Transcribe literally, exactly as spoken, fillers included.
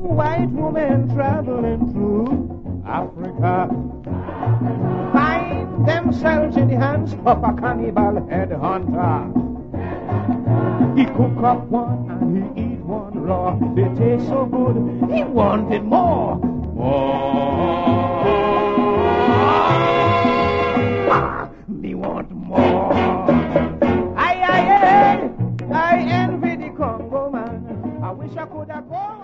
white woman traveling through Africa find themselves in the hands of a cannibal headhunter. He cook up one and he eat one raw. They taste so good, he wanted more. More. Me want more. I, I, I, I envy the Congo man. I wish I could have gone.